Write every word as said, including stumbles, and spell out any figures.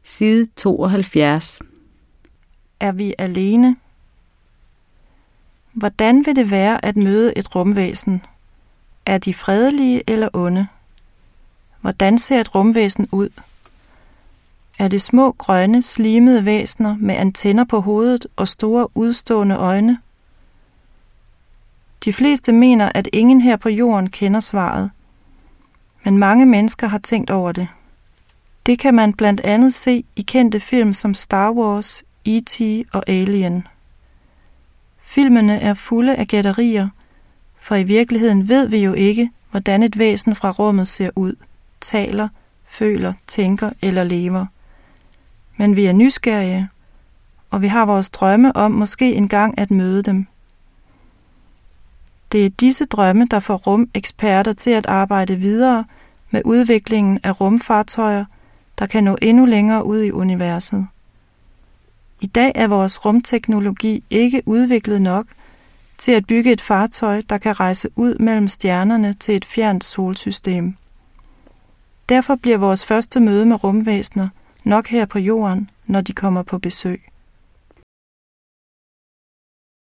Side tooghalvfjerds. Er vi alene? Hvordan vil det være at møde et rumvæsen? Er de fredelige eller onde? Hvordan ser et rumvæsen ud? Er det små, grønne, slimede væsener med antenner på hovedet og store, udstående øjne? De fleste mener, at ingen her på jorden kender svaret, men mange mennesker har tænkt over det. Det kan man blandt andet se i kendte film som Star Wars, E T og Alien. Filmene er fulde af gætterier, for i virkeligheden ved vi jo ikke, hvordan et væsen fra rummet ser ud, taler, føler, tænker eller lever. Men vi er nysgerrige, og vi har vores drømme om måske engang at møde dem. Det er disse drømme, der får rumeksperter til at arbejde videre med udviklingen af rumfartøjer, der kan nå endnu længere ud i universet. I dag er vores rumteknologi ikke udviklet nok til at bygge et fartøj, der kan rejse ud mellem stjernerne til et fjernt solsystem. Derfor bliver vores første møde med rumvæsener nok her på jorden, når de kommer på besøg.